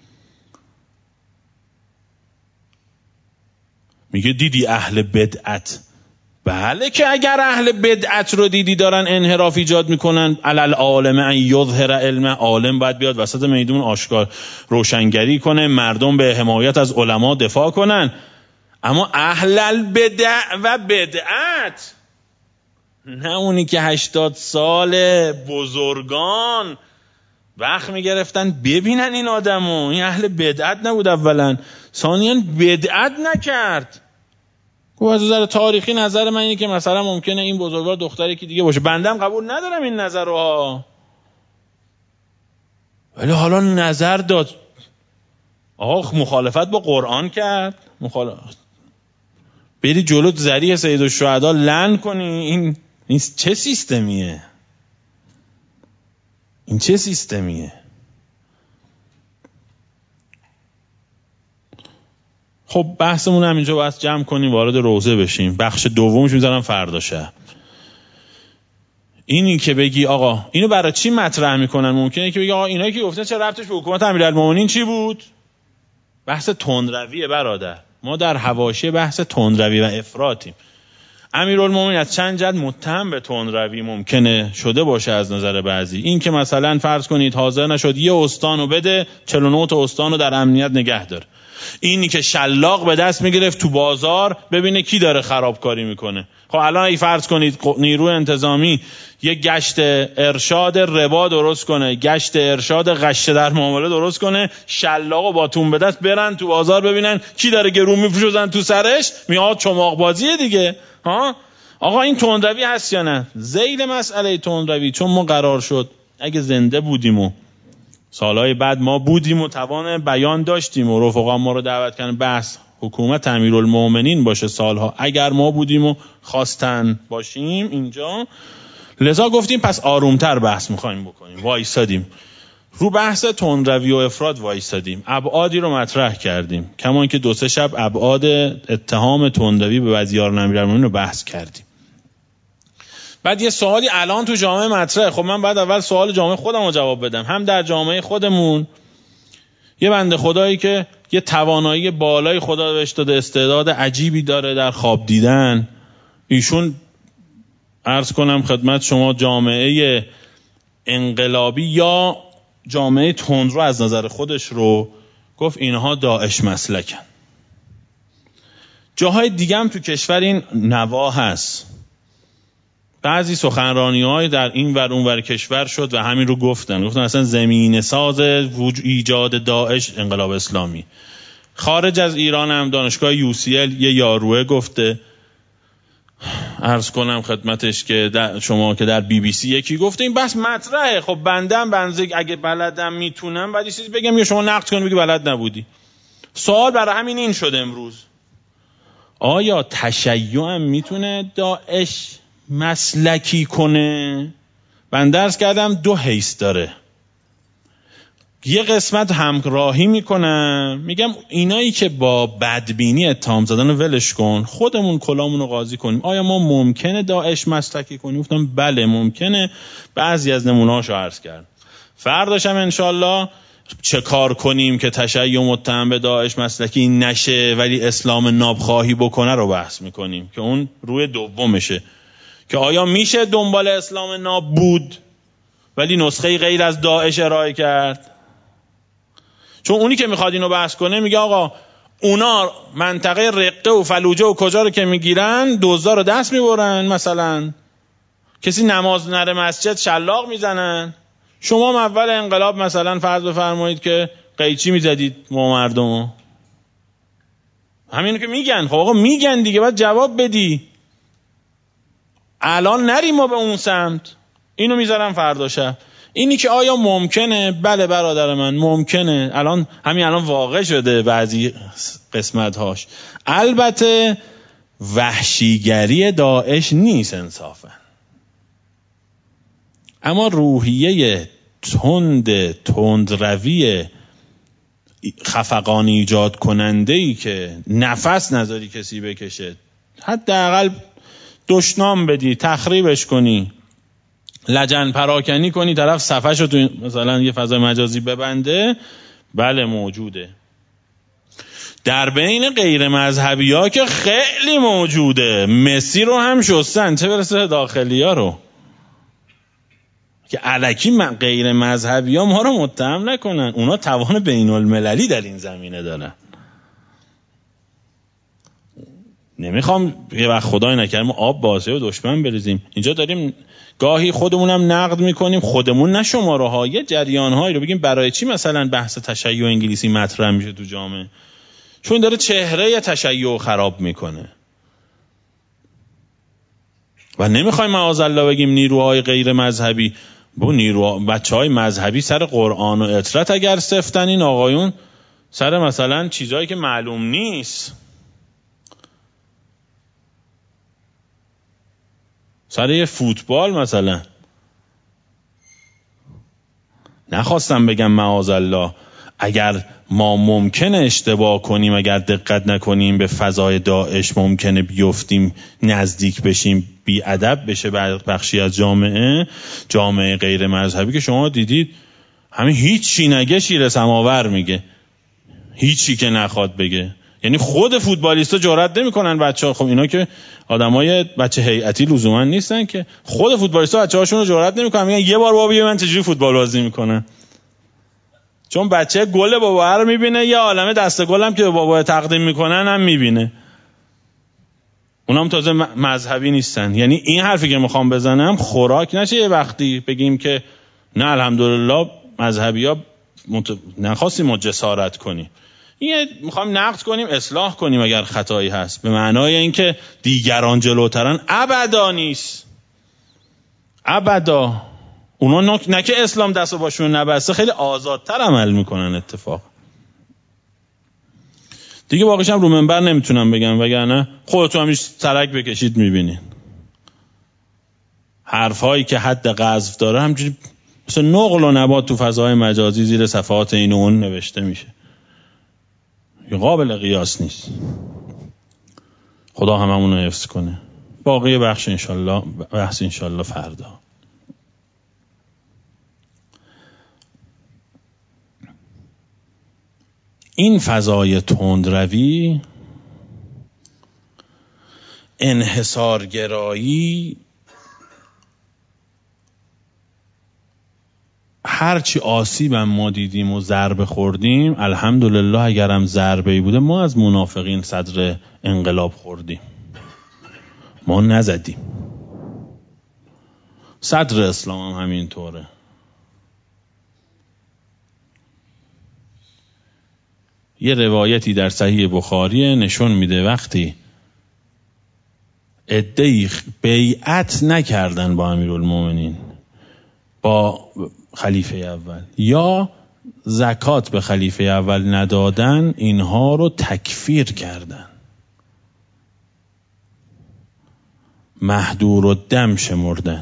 میگه دیدی اهل بدعت؟ بله که اگر اهل بدعت رو دیدی دارن انحراف ایجاد میکنن، علل عالم ان یظهر علم، عالم باید بیاد وسط میدون آشکار روشنگری کنه، مردم به حمایت از علما دفاع کنن. اما اهل البدع و بدعت نه اونی که 80 سال بزرگان وقت میگرفتن ببینن این آدمو. این اهل بدعت نبود اولا، ثانیاً بدعت نکرد. گفت از نظر تاریخی نظر من اینه که مثلا ممکنه این بزرگوار دختری که دیگه باشه، بندم قبول ندارم این نظر رو، ولی حالا نظر داد. آخ مخالفت با قرآن کرد، بری جلوت ذریع سید الشهدا لعن کنی. این چه سیستمیه؟ این چه سیستمیه؟ خب بحثمون هم اینجا باید جمع کنیم، وارد روزه بشیم. بخش دومش میذارم فردا شب. اینی که بگی آقا اینو برای چی مطرح میکنن؟ ممکنه که بگی آقا اینایی که گفتن چه ربطش به حکومت امیرالمومنین چی بود؟ بحث تندرویه برادر. ما در حواشی بحث تندروی و افراطیم. امیرالمومنین از چند جهت متهم به تندروی ممکنه شده باشه از نظر بعضی. این که مثلا فرض کنید حاضر نشد یه استانو بده، 49 تا استانو در امنیت نگه داره. اینی که شلاق به دست میگرفت تو بازار ببینه کی داره خرابکاری میکنه. خب الان اگه فرض کنید نیروی انتظامی یه گشت ارشاد ربا درست کنه، گشت ارشاد غش در معامله درست کنه، شلاقو با تون به دست برن تو بازار ببینن کی داره گرون میفروشن تو سرش، میاد چماق بازیه دیگه. ها آقا این تندروی هست یا نه؟ ذیل مسئله تندروی. چون ما قرار شد اگه زنده بودیم و سالهای بعد ما بودیم و توان بیان داشتیم و رفقا ما رو دعوت کردن بحث حکومت امیرالمومنین باشه سالها، اگر ما بودیم و خواستن باشیم اینجا، لذا گفتیم پس آرومتر بحث میخوایم بکنیم. وایسادیم رو بحث تندروی و افراط، وایسادیم ابعادی رو مطرح کردیم، کما اینکه 2-3 شب ابعاد اتهام تندروی به وزیران امیرالمومنین رو بحث کردیم. بعد یه سوالی الان تو جامعه مطرحه. خب من بعد اول سوال جامعه خودم رو جواب بدم. هم در جامعه خودمون یه بنده خدایی که یه توانایی بالای خدا بهش داده، استعداد عجیبی داره در خواب دیدن، ایشون عرض کنم خدمت شما جامعه انقلابی یا جامعه تندرو از نظر خودش رو گفت اینها داعش مسلکن. جاهای دیگه هم تو کشور این نوا هست. بعضی سخنرانی‌های در این ور اون ور کشور شد و همین رو گفتن اصلا زمین ساز ایجاد داعش انقلاب اسلامی. خارج از ایران هم دانشگاه UCL یه یاروه گفته، عرض کنم خدمتش که شما که در BBC یکی گفته. این بحث مطرحه. خب بنده اگه بلدم میتونم بعد یه چیزی بگم یا شما نقد کنی بگی بلد نبودی. سوال برای همین این شده امروز، آیا تشیع هم میتونه داعش مسلکی کنه؟ بنده عرض کردم 2 حیث داره. یه قسمت همراهی میکنم، میگم اینایی که با بدبینی اتهام زدن ولش کن، خودمون کلامون رو قاضی کنیم. آیا ما ممکنه داعش مسلکی کنیم؟ گفتم بله ممکنه. بعضی از نمونه‌هاشو عرض کردم. فرداشم انشالله چه کار کنیم که تشیع متهم به داعش مسلکی نشه ولی اسلام نابخواهی بکنه رو بحث میکنیم که اون روی دومشه، که آیا میشه دنبال اسلام ناب بود ولی نسخه غیر از داعش ارائه کرد؟ چون اونی که میخواد اینو بحث کنه میگه آقا اونا منطقه رقه و فلوجه و کجا رو که میگیرن دزدا رو دست میبرن مثلا، کسی نماز نره مسجد شلاق میزنن. شما اول انقلاب مثلا فرض بفرمایید که قیچی میزدید ما مردمو. همینو که میگن. خب آقا میگن دیگه، باید جواب بدی. الان نریم ما به اون سمت. اینو میذارم فردا شب. اینی که آیا ممکنه؟ بله برادر من ممکنه. همین الان واقع شده بعضی قسمت هاش. البته وحشیگری داعش نیست انصافا، اما روحیه تندروی خفقان ایجاد کننده ای که نفس نذاری کسی بکشه، حداقل دشنام بدی، تخریبش کنی، لجن پراکنی کنی، طرف صفحشو تو مثلا یه فضای مجازی ببنده، بله موجوده. در بین غیر مذهبی ها که خیلی موجوده. مسی رو هم شستن، چه برسه داخلی ها رو، که الکی غیر مذهبی ها ما رو متهم نکنن. اونا توان بین المللی در این زمینه دارن. نمیخوام یه وقت خدای نکرده ما آب بازه و دشمن بریزیم. اینجا داریم گاهی خودمونم نقد میکنیم، خودمون نه شما رو ها، یه جریانهایی رو بگیم برای چی مثلا بحث تشیع انگلیسی مطرح میشه تو جامعه؟ چون داره چهره تشیع خراب میکنه. و نمیخوایم معاذالله بگیم نیروهای غیر مذهبی. بچهای مذهبی سر قرآن و اطرت اگر سفتن، این آقایون سر مثلا چیزایی که معلوم نیست، سر یه فوتبال مثلا. نخواستم بگم معاذالله اگر ما ممکنه اشتباه کنیم، اگر دقت نکنیم به فضای داعش ممکنه بیفتیم، نزدیک بشیم، بیادب بشه بخشی از جامعه غیر مذهبی که شما دیدید همین هیچی نگه شیر سماور میگه، هیچی که نخواد بگه. یعنی خود فوتبالیستا جرئت نمیکنن بچه‌ها. خب اینا که آدمای بچه هیئتی لزوما نیستن که، خود فوتبالیستا بچه‌هاشون رو جرئت نمیکنن میگن یه بار بابا ببین من چجوری فوتبال بازی میکنم. چون بچه گل بابا رو میبینه، یه عالمه دست گل هم که به بابا تقدیم میکنن هم میبینه. اونام تازه مذهبی نیستن. یعنی این حرفی که میخوام بزنم خوراک نشه یه وقتی بگیم که نه الحمدلله مذهبی‌ها نخواستیم ما جسارت کنیم. این میخوام نقد کنیم، اصلاح کنیم اگر خطایی هست، به معنای اینکه دیگران جلوترن ابدا نیست. ابدا. اونا نه که اسلام دستو باشون نبسته، خیلی آزادتر عمل میکنن اتفاق. دیگه واقعش هم رو منبر نمیتونم بگم، وگرنه خودتون هم ترک بکشید میبینین. حرفایی که حد قذف داره همجوری مثل نقل و نبات تو فضای مجازی زیر صفحات این و اون نوشته میشه. قابل قیاس نیست. خدا هممون رو حفظ کنه. باقی بحث انشالله فردا. این فضای تندروی، انحصارگرایی، هرچی آسیبم ما دیدیم و ضربه خوردیم، الحمدلله اگرم ضربه‌ای بوده ما از منافقین صدر انقلاب خوردیم، ما نزدیم. صدر اسلام هم همینطوره. یه روایتی در صحیح بخاری نشون میده وقتی عده‌ای بیعت نکردن با امیرالمومنین، با خلیفه اول، یا زکات به خلیفه اول ندادن، اینها رو تکفیر کردن، مهدور و دم شمردن.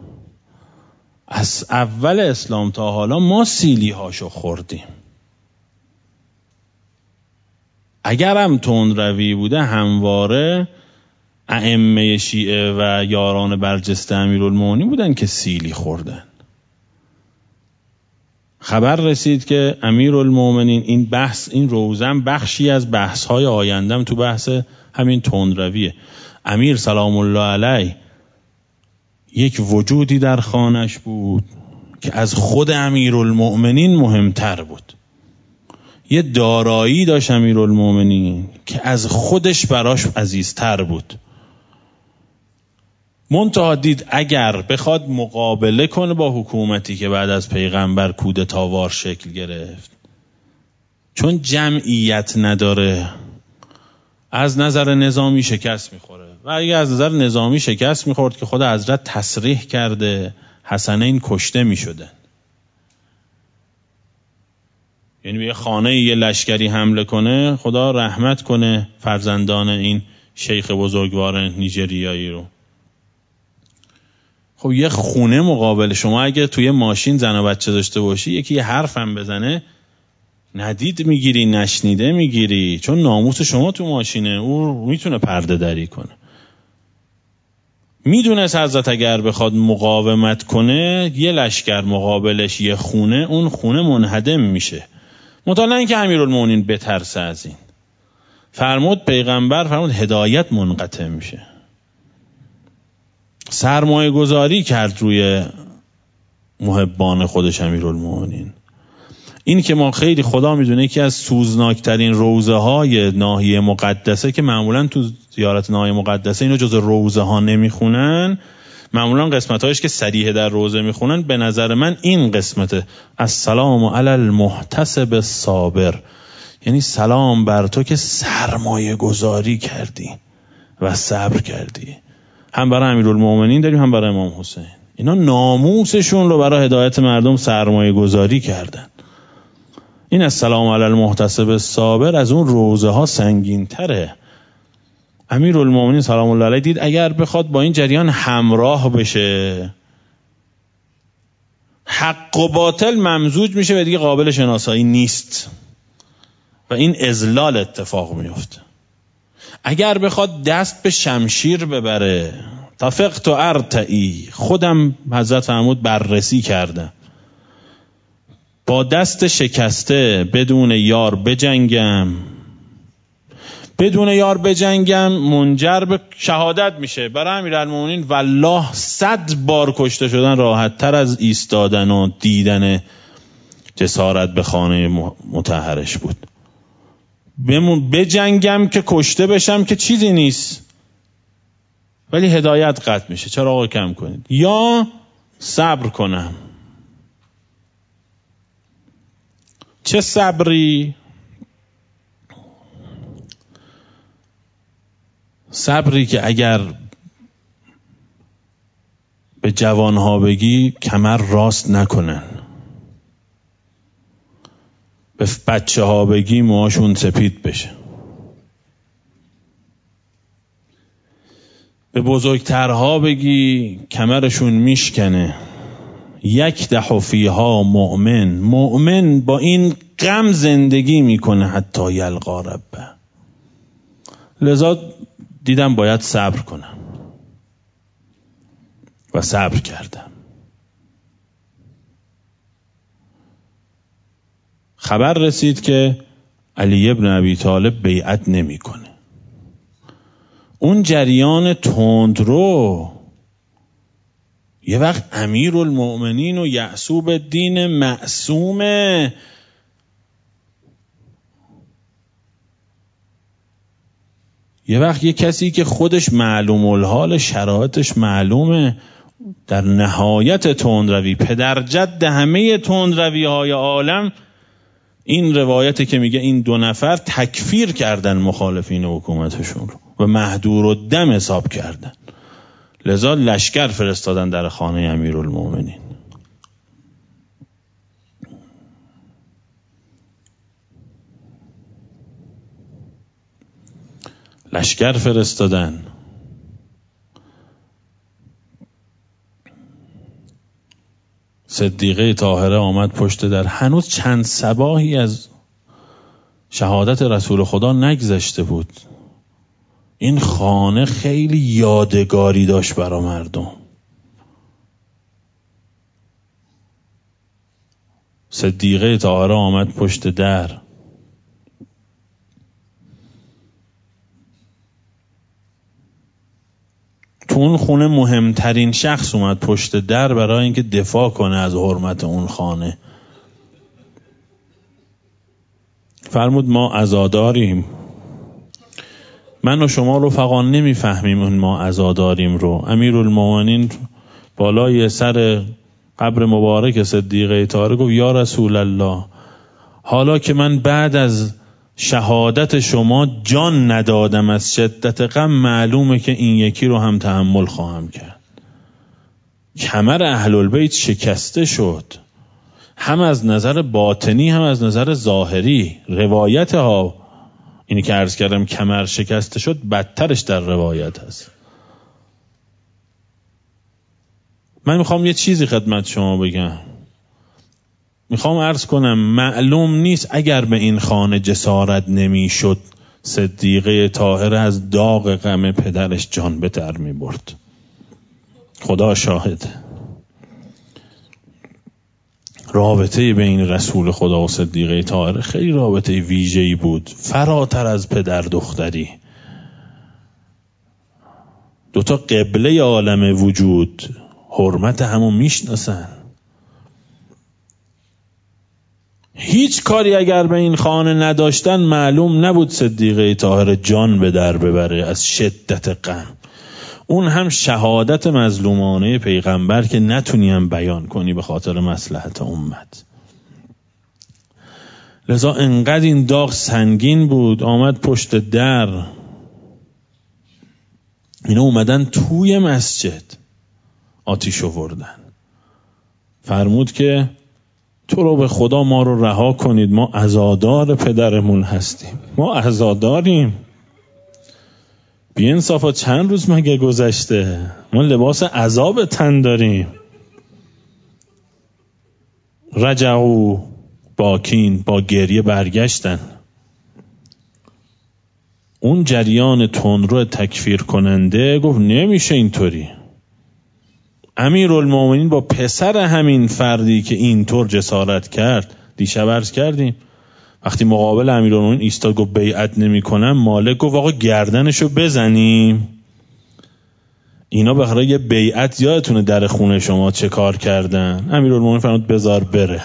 از اول اسلام تا حالا ما سیلی هاشو خوردیم. اگرم تندروی بوده همواره ائمه شیعه و یاران برجسته امیرالمومنین بودن که سیلی خوردن. خبر رسید که امیرالمومنین این روزن بخشی از بحث‌های آیندم تو بحث همین تندرویه. امیر سلام الله علیه یک وجودی در خانش بود که از خود امیرالمومنین مهمتر بود. یه دارایی داشت امیرالمومنین که از خودش براش عزیزتر بود. منتها دید اگر بخواد مقابله کنه با حکومتی که بعد از پیغمبر کودتاوار شکل گرفت، چون جمعیت نداره، از نظر نظامی شکست میخوره. و اگه از نظر نظامی شکست میخورد که خود حضرت تصریح کرده حسنین کشته میشدن. یعنی به خانه یه لشکری حمله کنه، خدا رحمت کنه فرزندان این شیخ بزرگوار نیجریایی رو. خب یه خونه مقابل شما، اگه توی ماشین زن و بچه داشته باشی، یکی یه حرف هم بزنه ندید میگیری، نشنیده میگیری، چون ناموس شما تو ماشینه، او میتونه پرده دری کنه. میدونست حضرت اگر بخواد مقاومت کنه، یه لشکر مقابلش یه خونه، اون خونه منهدم میشه. مطالعه این که امیرالمومنین بترسه از این، فرمود پیغمبر فرمود هدایت منقطع میشه. سرمایه گذاری کرد روی محبان خودش امیرالمومنین. این که ما خیلی خدا میدونه یکی از سوزناکترین روضه های ناحیه مقدسه که معمولا تو زیارت ناحیه مقدسه اینو جز روضه ها نمیخونن، معمولا قسمت هایش که صریح در روضه میخونن، به نظر من این قسمته السلام علی المحتسب الصابر، یعنی سلام بر تو که سرمایه گذاری کردی و صبر کردی. هم برای امیرالمومنین داریم هم برای امام حسین. اینا ناموسشون رو برای هدایت مردم سرمایه گذاری کردن. این السلام علی المحتسب الصابر از اون روضه ها سنگین تره. امیرالمومنین سلام الله علیه دید اگر بخواد با این جریان همراه بشه، حق و باطل ممزوج میشه و دیگه قابل شناسایی نیست و این اذلال اتفاق میفته. اگر بخواد دست به شمشیر ببره، تفقت و ارتعی، خودم حضرت فرمود بررسی کردم، با دست شکسته بدون یار بجنگم، بدون یار بجنگم منجر به شهادت میشه. برای امیرالمومنین والله 100 بار کشته شدن راحت تر از ایستادن و دیدن جسارت به خانه مطهرش بود. بجنگم که کشته بشم که چیزی نیست، ولی هدایت قطع میشه. چرا آقا کم کنید؟ یا صبر کنم. چه صبری؟ صبری که اگر به جوانها بگی کمر راست نکنن، به بچه ها بگی موهاشون سپید بشه، به بزرگترها بگی کمرشون میشکنه. یک دح فیها مؤمن با این غم زندگی میکنه حتی یلقا ربه. لذا دیدم باید صبر کنم و صبر کردم. خبر رسید که علی ابن ابی طالب بیعت نمیکنه. اون جریان تندرو یه وقت امیرالمؤمنین و یعصوب الدین معصومه، یه وقت یه کسی که خودش معلوم الحال، شرایطش معلومه، در نهایت تندروی، پدر جد همه تندروی های عالم، این روایتی که میگه این 2 نفر تکفیر کردن مخالفین حکومتشون رو و مهدور الدم حساب کردن. لذا لشکر فرستادن در خانه امیرالمومنین. لشکر فرستادن. صدیقه طاهره آمد پشت در. هنوز چند صباحی از شهادت رسول خدا نگذشته بود. این خانه خیلی یادگاری داشت برای مردم. صدیقه طاهره آمد پشت در. تو اون خونه مهمترین شخص اومد پشت در برای اینکه دفاع کنه از حرمت اون خانه. فرمود ما عزاداریم، من و شما رفقا نمیفهمیم اون ما عزاداریم رو. امیرالمومنین بالای سر قبر مبارک صدیقه طاهره گفت یا رسول الله، حالا که من بعد از شهادت شما جان ندادم از شدت غم، معلومه که این یکی رو هم تحمل خواهم کرد. کمر اهل البیت شکسته شد، هم از نظر باطنی هم از نظر ظاهری. روایت ها اینی که عرض کردم کمر شکسته شد، بدترش در روایت هست. من میخوام یه چیزی خدمت شما بگم، میخوام عرض کنم معلوم نیست اگر به این خانه جسارت نمیشد صدیقه طاهره از داغ غم پدرش جان به در میبرد. خدا شاهد. رابطه بین رسول خدا و صدیقه طاهره خیلی رابطه ویژه‌ای بود، فراتر از پدر دختری. دوتا قبله عالم وجود حرمت همو میشناسن. هیچ کاری اگر به این خانه نداشتن معلوم نبود صدیقه طاهره جان به در ببره از شدت غم. اون هم شهادت مظلومانه پیغمبر که نتونیم بیان کنی به خاطر مصلحت امت. لذا انقدر این داغ سنگین بود، آمد پشت در. اینا اومدن توی مسجد آتیش آوردن. فرمود که تو رو به خدا ما رو رها کنید، ما عزادار پدرمون هستیم. ما عزاداریم. بی انصافا چند روز مگه گذشته؟ ما لباس عذاب تن داریم. رجعوا باکین، با گریه برگشتن. اون جریان تندرو تکفیر کننده گفت نمیشه اینطوری. امیرالمومنین با پسر همین فردی که اینطور جسارت کرد، دیشب عرض کردیم، وقتی مقابل امیرالمومنین ایستاد گفت بیعت نمی کنم، مالک گفت آقا گردنشو بزنیم. اینا به خاطر یه بیعت یادتونه در خونه شما چه کار کردن؟ امیرالمومنین فرمود بذار بره،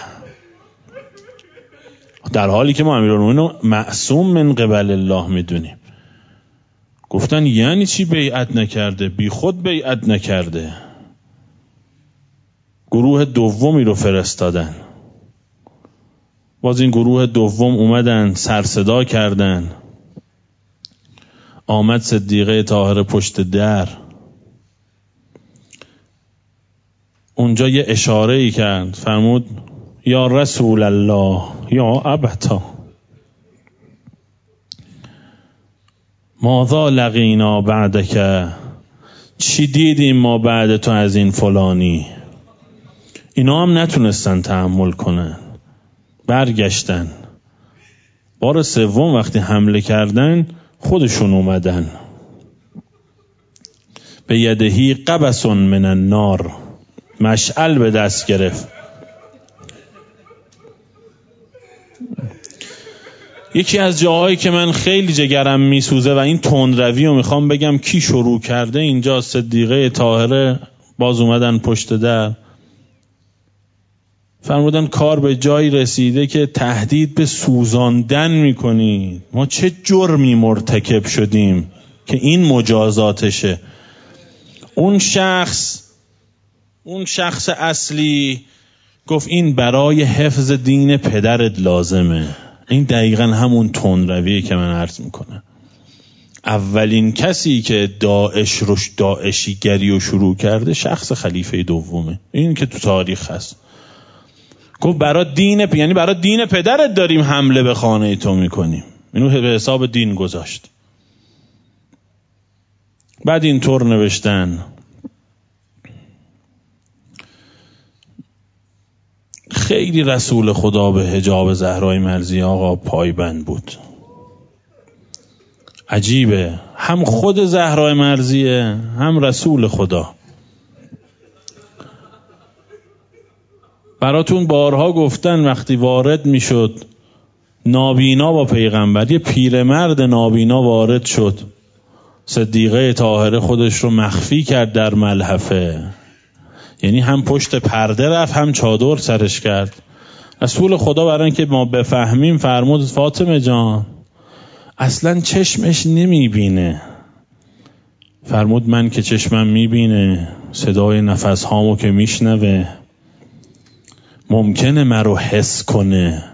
در حالی که ما امیرالمومنین رو معصوم من قبل الله میدونیم. گفتن یعنی چی بیعت نکرده؟ بی خود بیعت نکرده. گروه دومی رو فرستادن. باز این گروه دوم اومدن سر صدا کردن. آمد صدیقه طاهره پشت در. اونجا یه اشاره‌ای کرد، فرمود یا رسول الله یا ابتا ماذا لقینا بعدک، چی دیدیم ما بعد تو از این فلانی؟ اینا هم نتونستن تحمل کنن، برگشتن. بار سوم وقتی حمله کردن خودشون اومدن. به یدهی قبس من النار، مشعل به دست گرفت. یکی از جاهایی که من خیلی جگرم میسوزه و این تندروی رو میخوام بگم کی شروع کرده، اینجا صدیقه طاهره باز اومدن پشت در، فرمودن کار به جایی رسیده که تهدید به سوزاندن میکنید. ما چه جرمی مرتکب شدیم که این مجازاتشه؟ اون شخص اصلی گفت این برای حفظ دین پدرت لازمه. این دقیقا همون تندرویه که من عرض میکنم. اولین کسی که داعشیگری رو شروع کرده شخص خلیفه دومه، این که تو تاریخ هست. گفت یعنی برای دین پدرت داریم حمله به خانه تو میکنیم. اینو به حساب دین گذاشت. بعد اینطور نوشتن خیلی رسول خدا به حجاب زهرای مرضیه آقا پایبند بود. عجیبه، هم خود زهرای مرضیه هم رسول خدا. براتون بارها گفتن وقتی وارد میشد نابینا با پیغمبر، یه پیرمرد نابینا وارد شد، صدیقه طاهره خودش رو مخفی کرد در ملحفه، یعنی هم پشت پرده رفت هم چادر سرش کرد. رسول خدا برای اینکه ما بفهمیم فرمود فاطمه جان اصلا چشمش نمیبینه. فرمود من که چشمم میبینه، صدای نفس هامو که میشنوه، ممکنه مرو حس کنه.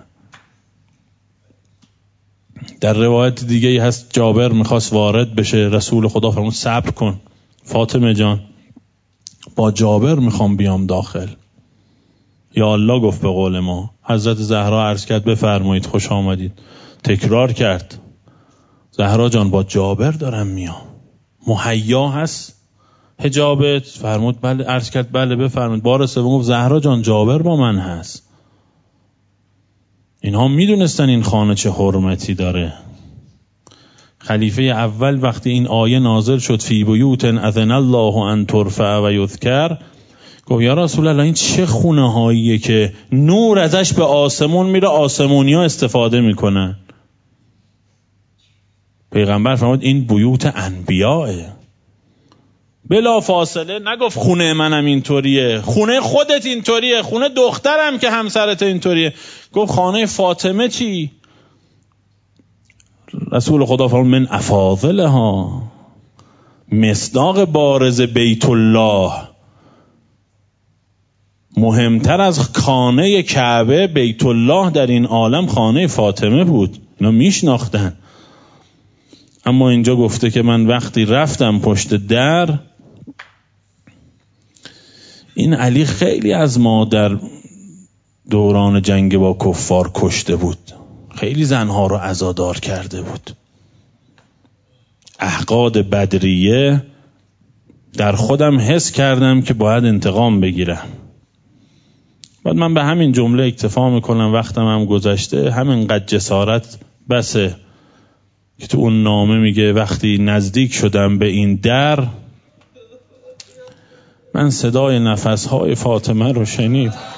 در روایت دیگه هست جابر میخواست وارد بشه، رسول خدا فرمود صبر کن فاطمه جان، با جابر میخوام بیام داخل. یا الله گفت به قول ما. حضرت زهرا عرض کرد بفرمایید خوش آمدید. تکرار کرد زهرا جان با جابر دارم میام، مهیا هست حجابت؟ فرمود بله. عرض کرد بله بفرمایید. بار سوم گفت زهرا جان جابر با من هست. اینها میدونستن این خانه چه حرمتی داره. خلیفه اول وقتی این آیه نازل شد فی بیوت اذن الله ان ترفع و یذکر، گفت یا رسول الله این چه خونه هاییه که نور ازش به آسمون میره، آسمونیا استفاده میکنن؟ پیغمبر فرمود این بیوت انبیاءه. بلا فاصله نگفت خونه منم اینطوریه، خونه خودت اینطوریه، خونه دخترم که همسرت اینطوریه. گفت خانه فاطمه چی؟ رسول خدا فرمود من افاضلها، مصداق بارز بیت الله. مهمتر از خانه کعبه بیت الله در این عالم خانه فاطمه بود. اینا میشناختن. اما اینجا گفته که من وقتی رفتم پشت در، این علی خیلی از ما در دوران جنگ با کفار کشته بود، خیلی زنها رو عزادار کرده بود. احقاد بدریه در خودم حس کردم که باید انتقام بگیرم. بعد من به همین جمله اکتفا میکنم، وقتم هم گذشته. همینقدر جسارت بسه که تو اون نامه میگه وقتی نزدیک شدم به این در، من صدای نفسهای فاطمه رو شنیدم.